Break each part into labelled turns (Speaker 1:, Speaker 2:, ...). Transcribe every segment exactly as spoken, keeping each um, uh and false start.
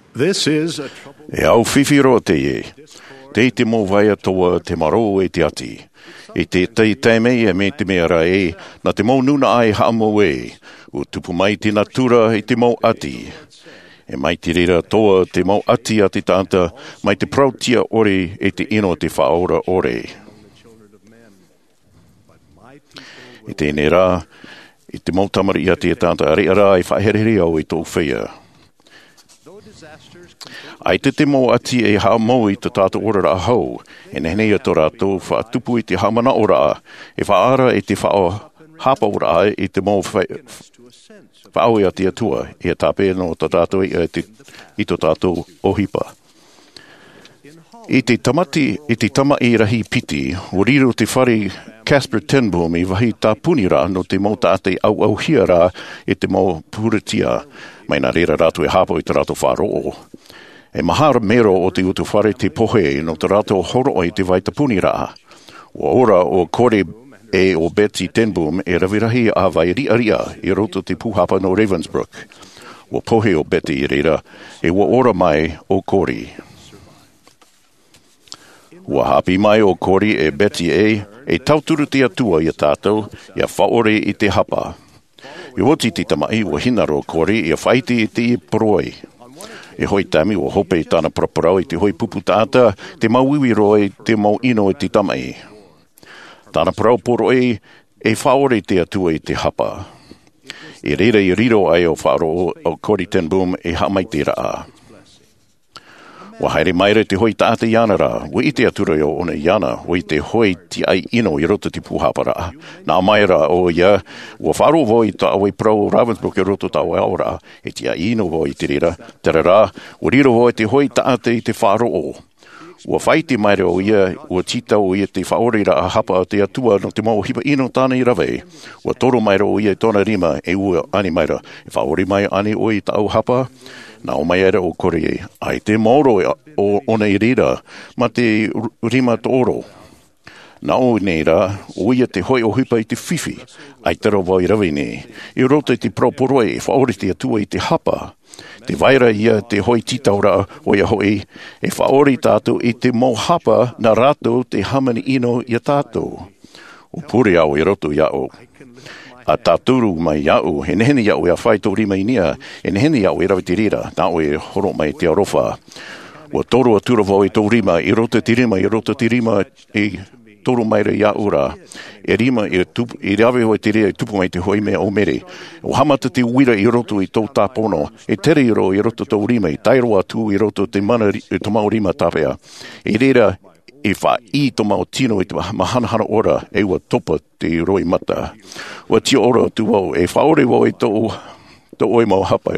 Speaker 1: This is a troubled...
Speaker 2: E au whiwhiro te e. Te te mō vaia toa te maro e te ati. E te tei teimei e me te mea ra e, na te mō nuna ai hamo e. O tupu mai te natura e te mō ati. E mai te rira toa te mō ati a te tanta, mai te prautia ore e te ino te whaora ore. E tēnei rā, e te mō tamari a te tanta, rea rā e whaherere au e tō whia. Ai te te mō ati e hao mō i te tātou ora rā hau, e nehnei a tō rātou whaatupu i te hamana ora, e whaara e te whao hapa ora e te mō whao i a te atua, e a tāpea no tō tātou i, te, i tō tātou ohipa. I te tamati, i te tama i rahi piti, o riro te whare Casper ten Boom i wahi tā puni rā no te mō tātei au au hia rā e te mō pūritia, mai nā rera rātou e hapo i te rātou whāro'o. E mahara mero o te utu whare te pohe no te rātou horo i te waitapuni rā. O ora o kore e o Betsy ten Boom e rawirahi a vai ria ria i roto te puhapa no Ravensbrück. O pohe o Betty i reira e o ora mai o kore. O hapi mai o kore e Betsy e e tauturu te atua i a tātou i a whaore i te hapa. I oti te tamai o hinaro kore i a whaiti i te i poroi. E hoi tami o hope i tāna praparau i te hoi pupu tāta, te mauiwi roi, te mau ino i te tamai. Tāna parau poroi e whaore te atua i te hapa. E reira i riro ai o whaaro o Kore ten Boom e hamai te raa. Wa haere maire te hoi tāta iana rā, wa i te atura o ona iana, wa i te hoi ti ai ino i roto te puhapa rā. Nā mai rā o ia, wa wharo voi ta awai prau Ravensbrück i roto ta awai au rā, e ti ai ino voi te rira, tera rā, wa riro voi te hoi tāta i te wharo o. Wa whaiti maire o ia, wa tita o ia te whaore rā a hapa te atua no te mau hipa ino tāna i rawe. Wa toro maire o ia tōna rima e ua ani maira, e whaore mai ani o i ta au hapa, nā o mai era o kore e, ai te mauro o ona i rira, ma te rima tōro. Nā o nei rā, o ia te hoi o hipa i te whiwhi, ai tera vai rawe nei. I roto i te proporoi, e whaore te atua i te hapa. Te vaira ia te hoi titaura o ia hoi, e whaore tātou i te mau hapa na rātou te hamani ino i a tātou. O pure au i roto i au. A tāturu mai iau, he nehene iau e a whai tō rima inia, e nehene iau e rawe te rira, nā o e horo mai te arofa. Ua toro a tura vau i tō rima, i roto te rima, i roto te rima, i toro mai re iau rā. E rima, i, tupu, i rawe hoi te rea, i tupu mai te hoi mea o mere. O hamata te uira i roto i tō tāpono, e tere i ro i roto tō rima, i tairoa tū i roto te mana, i tō mau rima tāpea. E rera, e wha i tō mau tino i te mahanahana ora e ua topa te roi mata. Ua tia ora tu wau, e whaore wau i tō, tō oi mau hapa.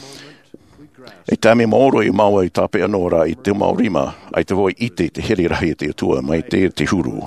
Speaker 2: E tāme maoro i maua i tāpe anōra i te mau rima, ai te woi ite te here rahi te atua, mai te te huru.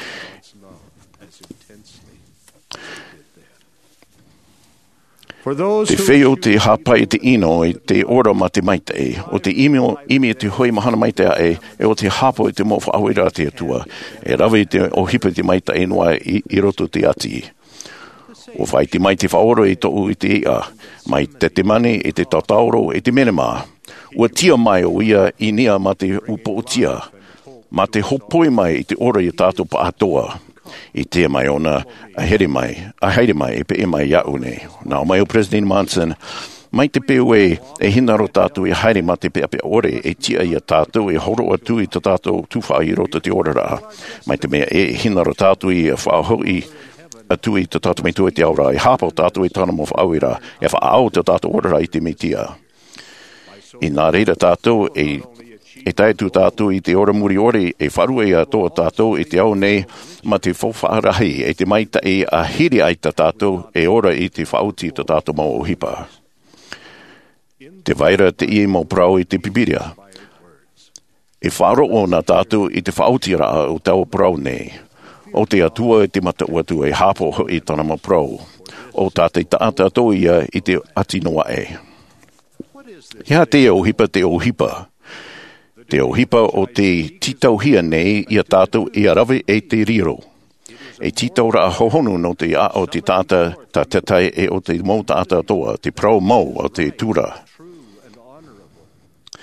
Speaker 2: Te wheo te hapa i te ino i te ora ma te maite e, o te imio imi te hoi mahana maite a e, e o te hapo i te mo whaawira te atua, e rawe i te o hipa te maite e noa i, i roto te ati. O whai te mai te whaoro i tōu i te ia, mai te te mani i te tatauro i te menema. Ua tia mai o ia i nia ma te upo o tia, ma te hopoi mai i te ora i tātou pa atoa. I te mai ona a here mai, a haere mai e pe e mai iau nei. Nā mai o President Manson, mai te peo e e hinaro tātou i haere ma te pe ape ore e tia i a tātou e horo atu i ta tātou tūwha i rota te ora rā. Mai te mea e hinaro tātou i a whaahau i atu i ta tātou mei tu e te aura, e hāpau tātou i tāna mo whaau i rā, e whaau ta tātou ora rā i te mitia. I nā reira tātou e E tae tu tātou i te ora muri ore, e wharua i a toa tātou i te au nei, ma te whawharahi, e te maita e a hiri ai ta tātou, e ora i te whauti ta tātou mau o hipa. Te vaira te ie mau prau i te pipiria. E wharo o nā tātou i te whauti rā o tau prau nei. O te atua e te mata uatu e hapo i tana mau prau. O tātei tātou tātou ia i te ati noa e. Ia te o hipa te o hipa. Te ohipa o te titauhia nei i a tātou i a rawe e te riro. E titaura a hohonu no te a o te tāta ta tatai e o te mō tāta toa, te prau mau o te tura.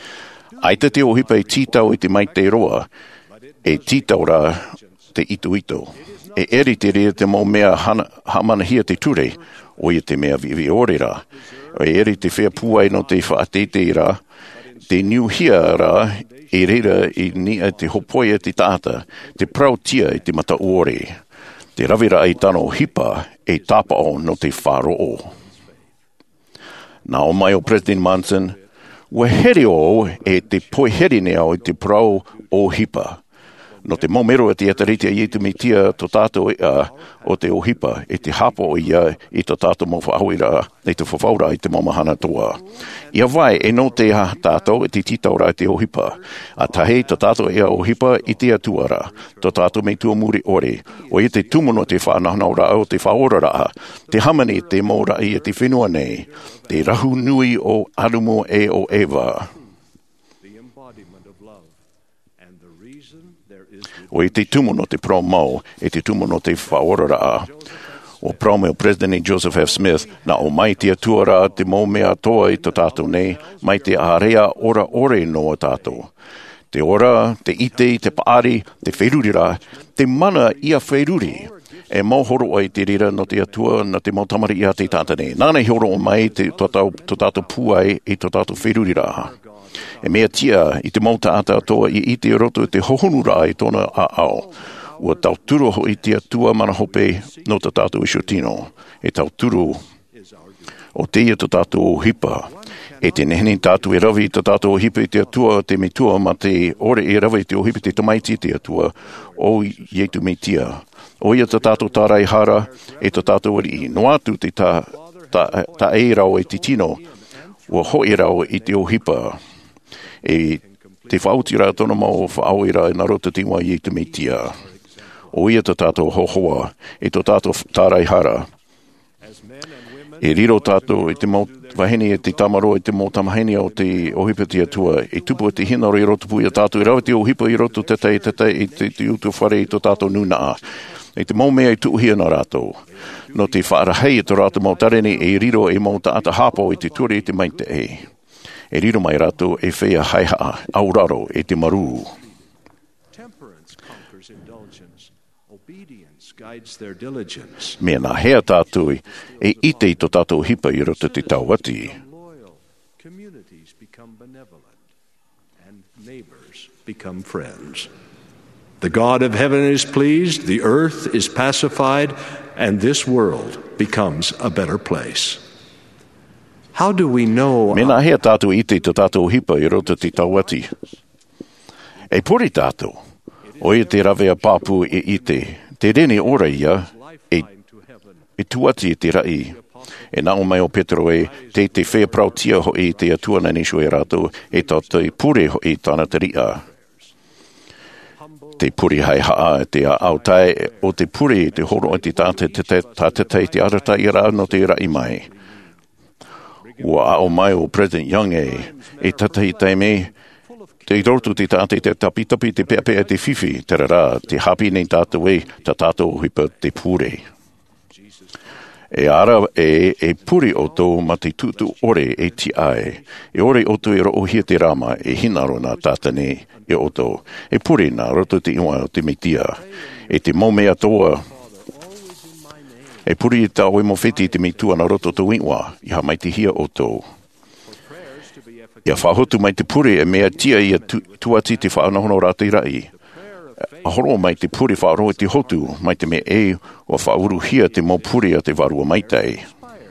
Speaker 2: Ai te te o hipa e titau i te mai te roa, e titau ra te ito ito. E eri te rea te mo mea hana, hamanahia te ture, o ia te mea vivi ore ra. O e eri te whea puai no te whaatete ra, te niuhia ra, e reira i nia te hopoia te tāta, te prautia i te mata ore. Te ravira ai tano hipa e tāpao no te whāro'o. Nā o mai o President Monson, ua here o e te poiheri nea o te prau o hipa. No te momero e te atarite i tu mitia to tātou uh, o te o hipa, e te hapo o ia i to tātou mo whaauira, e te whawhaura i te mamahana toa. Ia vai, e no te ha tātou e te titaura i te o hipa. A tahe to tātou e o hipa i te atuara, to tātou me tua muri ore, o i te tumuno te whanahanaura o te whaorara, te hamani te mora i e te whenua nei, te rahu nui o arumo e o Eva. O i te tumuno te promau, e te tumuno te whaorara. O promau President Joseph F. Smith, na o mai te atuara te mo mea toa i to tātou nei, mai te area ora ore no o tātou. Te ora, te ite, te paari, te whairurira, te mana ia whairuri. E mau horo ai te rira no te atua na te mau tamari ia te tātane. Nāna horo o mai te to tātou puai i to tātou whairurira. E mea tia i te mauta ata atoa i i te roto i te hohonura i tōna a ao. Ua tau turu ho i te atua mana hope no te tātou i Shotino. E tau turu o te ia te tātou o hipa. E te neheni tātou e rawi te tātou o hipa i te atua te mitua ma te ore e rawi te o hipa te tamaiti te atua o ietu me tia. O ia te tātou tārai hara e te tātou i no atu te tā, tā, tā e rao e te tino. Ua hoi rao i te o hipa. E te whautira tona mau whaauira e narota tingwa i te meitia. O ia te tātou hohoa, e te tātou tārai hara. E riro tātou e te mau waheni e te tamaro e te mau tamaheni o te ohipa te atua. E tupu e te hina i roto pui a tātou. E rawa te ohipa i roto tete e tete e te, te utu whare i te tātou nuna. E te mau mea i tuuhia na rātou. No te whaarahei e te rātou mau tareni e riro e mau tāta hapo i te ture i te maite e. E riro mai rato e whea haiha auraro e te maru. Mea nā hea tātui e ite i to tātou hipa i roto te tauati.
Speaker 1: Become friends. The God of heaven is pleased, the earth is pacified, and this world becomes a better place. How do we know?
Speaker 2: Mena hea tātou ite te tātou hipa i roto te tauati. E pori tātou, o ia te rawea pāpu e ite, te rene ora ia, e, e tuati e te rai. E nao mai o Petro e te te whea prautia ho e te atua na nisho e rātou, e tā te pure ho e tāna te ria. Te puri hai haa, te au tai o te puri, te horo o te tāte, te tāte te arata i rā no te rai mai. Ua ao mai o President Young e, e tatahi taime, te rotu te tāte te tapitapi te peapea te whiwhi, te rara, te hapi nei tātou e, ta tātou hipa te pure. E ara e, e puri o tō ma te tutu ore e ti ai, e ore o tō e ro ohia te rama e hinaro nā tātane e o tō, e puri nā roto te iwa o te meitia, e te maumea toa, e puri i tau e mo wheti i te meitua na roto tō iwa, i ha mai te hia o tō. Ia whahotu mai te puri e mea tia i a tu, tuati te whaanahono rā te rai. A horo mai te puri whaoroa te hotu, mai te me e o whauru hia te mau puri a te varua maitai.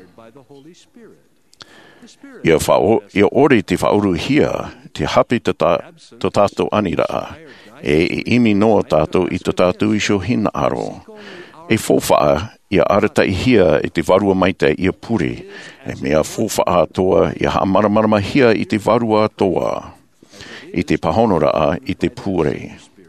Speaker 2: Ia, whao, ia ore te whauru hia, te hapi te tā, to tātou anira, e e imi noa tātou i to tātou isho hina aro. E fōwhaa, ia arata i hia i te varua maitai ia puri, e mea fōwhaa toa ia haamaramarama hia i te varua toa, i te pahonora i te pure.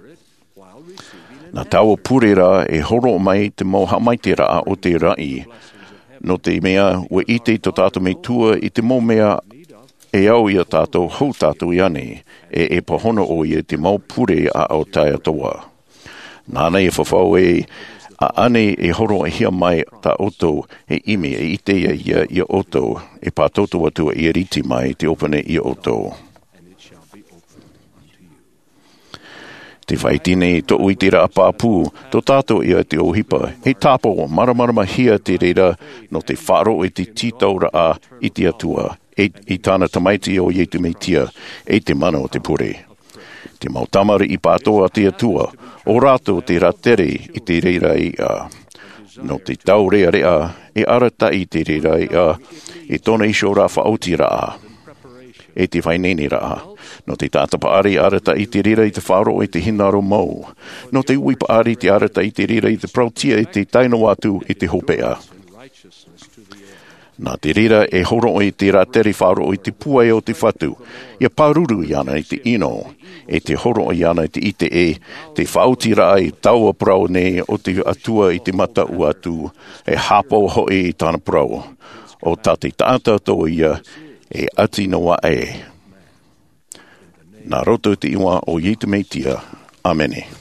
Speaker 2: Nā taua purera e horo mai te moha maitera o te rai, no te mea ua ite to tātou me tua i te mo mea e au ia tātou hou tātou i ane, e e pahono o ia te mau pure a au tai atoa. Nāna e whawhau e a ane e horo e hia mai ta oto e imi e ite ia ia ia oto e pātoto atua i riti mai te opane i oto. Te whaitine i to uitira apapū, to tātou ia te ohipa, he tāpo o maramarama hia te reira no te wharo e te titaura a i te atua, e, i tāna tamaiti o Ietu Meitia, e te mana o te pure. Te mautamari i pātoa te atua, o rātou te ratere i te reira i a. No te tau rea rea, e arata i te reira i a, e tona isho rā whaoti rā a. E te whaineni rā a. No te tātapaari arata i te rira i te wharo e te hinaro mau. No te uipaari te arata i te rira i te prautia i te taino atu i te hopea. Nā te rira e horo i te rateri wharo i te puai o te whatu. Ia paruru i ana i te ino. E te horo i ana i te ite e. Te whauti rā i taua prau ne o te atua i te mata u atu. E hapo hoi i tāna prau. O tā te tāta tō ia e ati noa e. Nā roto te iwa o Ietu Meitia. Amene.